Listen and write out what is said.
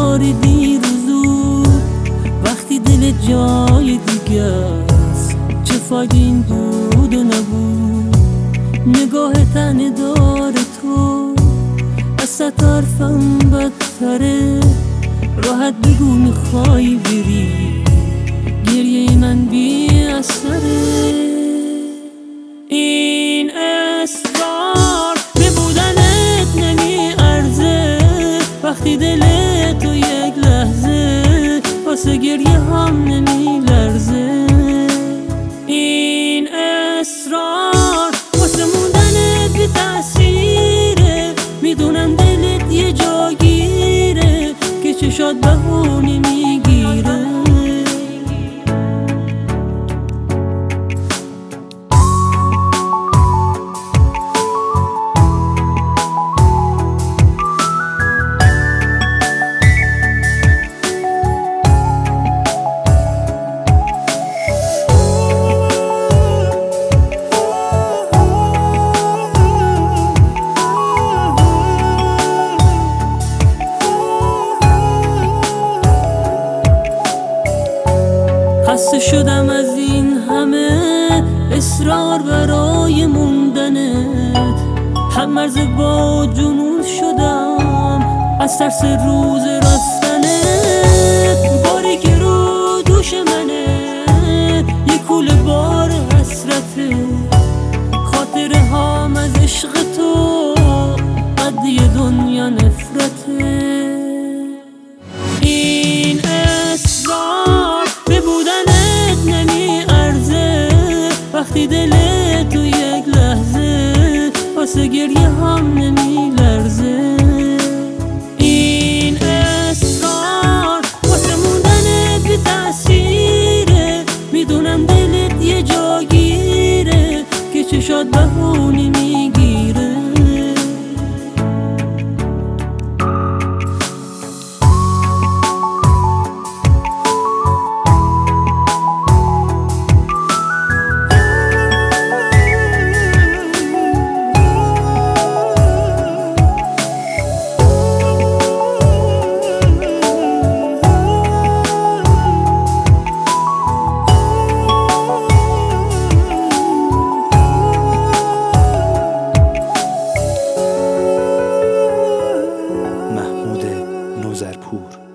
داری دیر و زود، وقتی دل جای دیگه است چه فایده این بود و نبود. نگاه تنه داره تو از ستارفم بدتره، راحت بگو میخوای بری، گریه من بی اثره. این اصرار به بودنت نمی ارزه، وقتی دل تو یک لحظه واسه گریه هم نمی لرزه. این اصرار واسه موندنت بی تأثیره، میدونم دلت یه جا گیره که چشات بهونه میگیره. خسته شدم از این همه اصرار برای موندنت، هم مرز با جنون شدم از ترس روز رفتنت. باری که رو دوش منه یه کوله بار حسرته، خاطره هام از عشق تو قد یه دنیا نفرته. این اصرار به بودنت نمی ارزه، وقتی دل تو یک لحظه واسه گریه هم نمی لرزه. این اصرار واسه موندنت بی تأثیره، میدونم دلت یه جا گیره که چشات بهونه میگیره. نوزرپور